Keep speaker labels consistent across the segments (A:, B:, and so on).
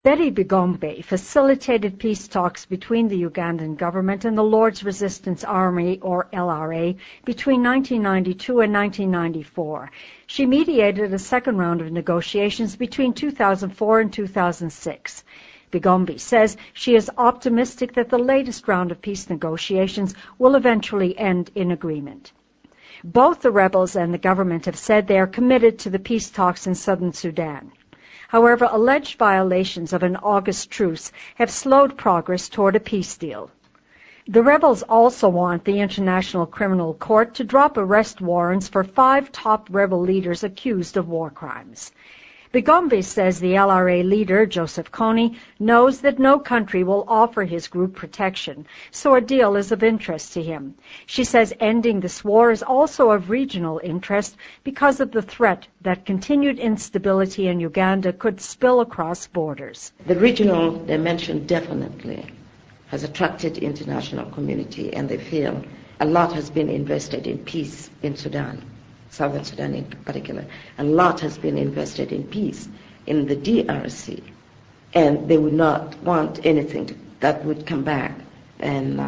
A: Betty Bigombe facilitated peace talks between the Ugandan government and the Lord's Resistance Army, or LRA, between 1992 and 1994. She mediated a second round of negotiations between 2004 and 2006. Bigombe says she is optimistic that the latest round of peace negotiations will eventually end in agreement. Both the rebels and the government have said they are committed to the peace talks in southern Sudan. However, alleged violations of an August truce have slowed progress toward a peace deal. The rebels also want the International Criminal Court to drop arrest warrants for 5 top rebel leaders accused of war crimes. Bigombe says the LRA leader, Joseph Kony, knows that no country will offer his group protection, so a deal is of interest to him. She says ending this war is also of regional interest because of the threat that continued instability in Uganda could spill across borders.
B: The regional dimension definitely has attracted international community, and they feel a lot has been invested in peace in Sudan. Southern Sudan in particular. A lot has been invested in peace in the DRC, and they would not want anything that would come back and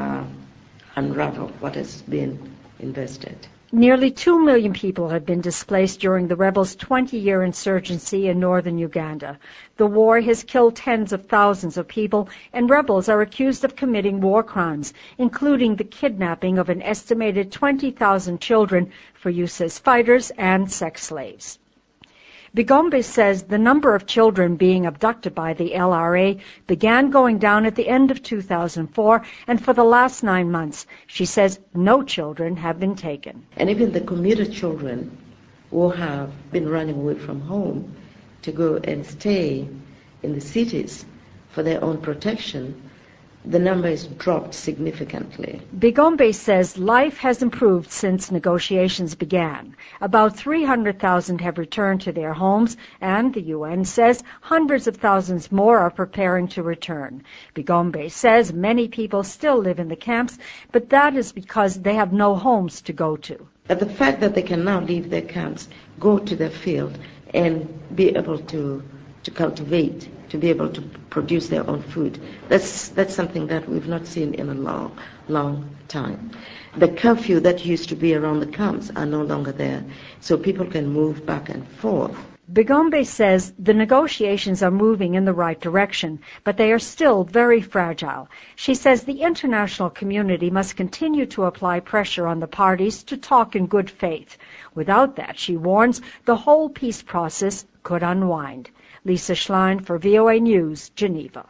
B: unravel what has been invested.
A: Nearly 2 million people have been displaced during the rebels' 20-year insurgency in northern Uganda. The war has killed tens of thousands of people, and rebels are accused of committing war crimes, including the kidnapping of an estimated 20,000 children for use as fighters and sex slaves. Bigombe says the number of children being abducted by the LRA began going down at the end of 2004, and for the last 9 months, she says no children have been taken.
B: And even the commuter children who have been running away from home to go and stay in the cities for their own protection, the number has dropped significantly.
A: Bigombe says life has improved since negotiations began. About 300,000 have returned to their homes, and the UN says hundreds of thousands more are preparing to return. Bigombe says many people still live in the camps, but that is because they have no homes to go to.
B: But the fact that they can now leave their camps, go to their field, and be able to cultivate, to be able to produce their own food. That's something that we've not seen in a long time. The curfew that used to be around the camps are no longer there, so people can move back and forth.
A: Bigombe says the negotiations are moving in the right direction, but they are still very fragile. She says the international community must continue to apply pressure on the parties to talk in good faith. Without that, she warns, the whole peace process could unwind. Lisa Schlein for VOA News, Geneva.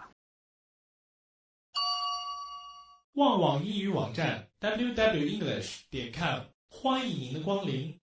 C: 旺旺英语网站 www.english.com 欢迎您的光临。